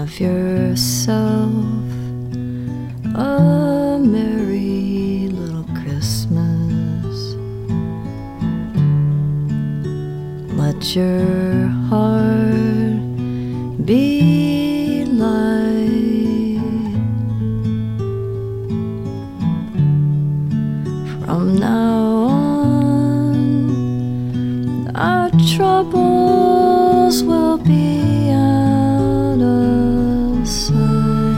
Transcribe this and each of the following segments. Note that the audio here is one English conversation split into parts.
yourself a merry little Christmas. Let your heart be light. From now on, our troubles will be out of sight.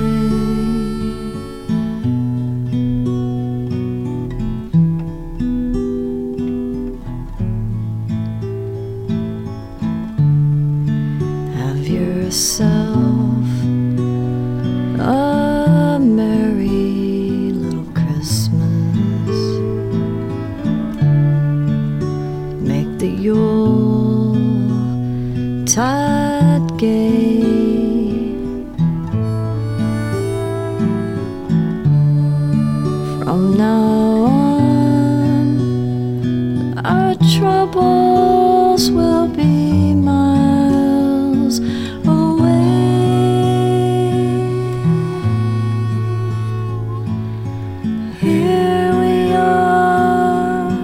Have yourself a merry little Christmas. Make the Yuletide gay. From now on, our troubles will be miles away. Here we are,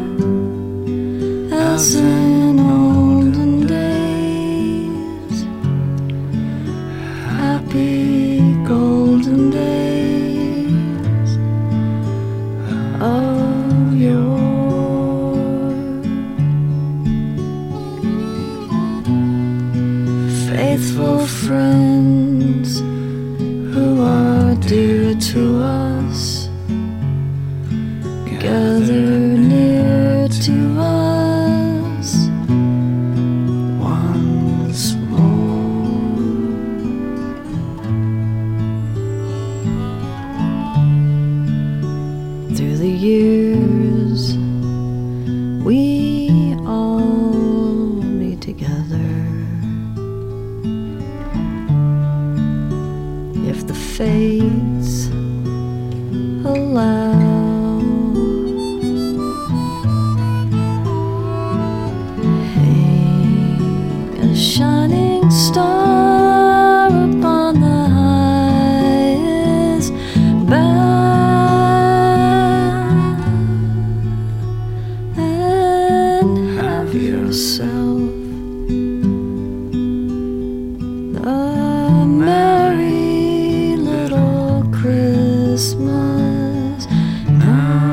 as in olden days, happy golden days of yore. Faithful friends who are dear to us, gather near to us once more. Through the years, we all be together. If the fates allow, hang a shining star upon the highest bough, and have yourself a merry little Christmas now.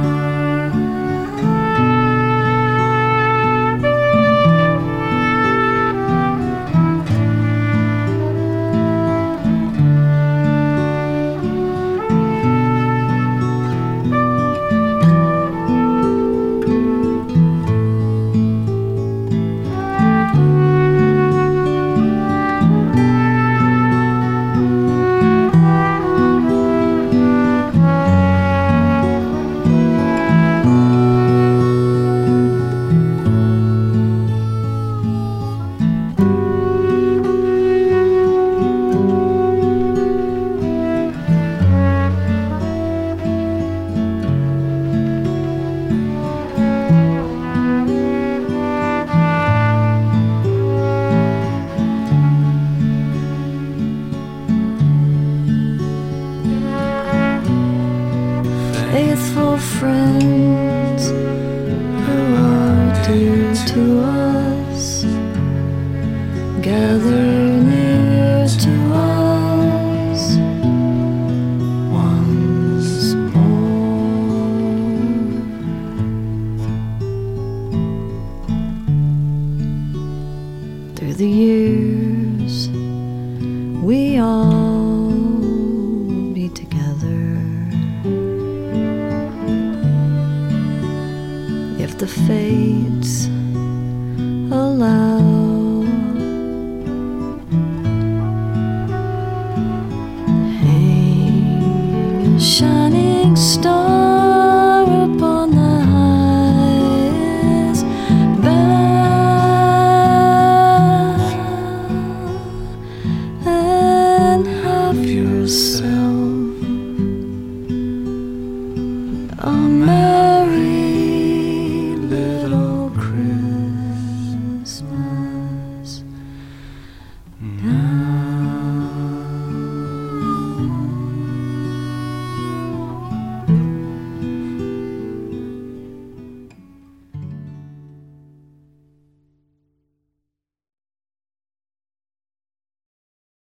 Faithful friends who are dear to us, gather near to us once more. Through the years, we all be together. If the fates